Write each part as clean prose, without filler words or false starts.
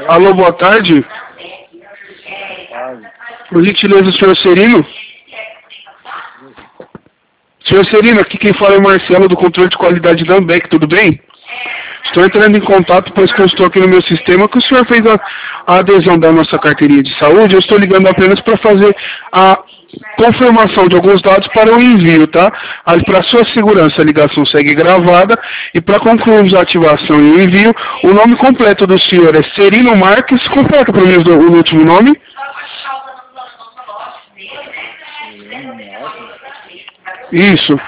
Alô, boa tarde. Por gentileza, senhor Serino. Senhor Serino, aqui quem fala é o Marcelo, do controle de qualidade da Ambec, tudo bem? Estou entrando em contato, pois que eu estou aqui no meu sistema, que o senhor fez a adesão da nossa carteirinha de saúde. Eu estou ligando apenas para fazer a confirmação de alguns dados para o envio, tá? Para sua segurança, a ligação segue gravada. E para concluirmos a ativação e o envio, o nome completo do senhor é Serino Marques. Completa para mim o último nome. Isso.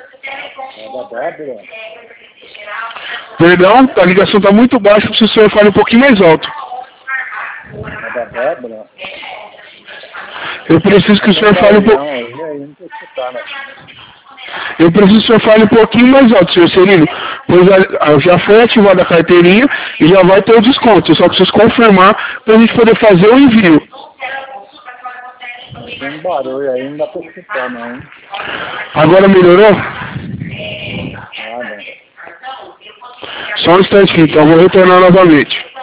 Perdão, a ligação está muito baixa, se o senhor fale um pouquinho mais alto. Eu preciso que o senhor fale um pouquinho. Eu preciso que o senhor fale um pouquinho mais alto, senhor Serino, pois já foi ativada a carteirinha e já vai ter o desconto. Eu só preciso confirmar para a gente poder fazer o envio. Tem barulho aí, não dá pra escutar não. Agora melhorou? Nada. Só um instantinho, então vou retornar novamente.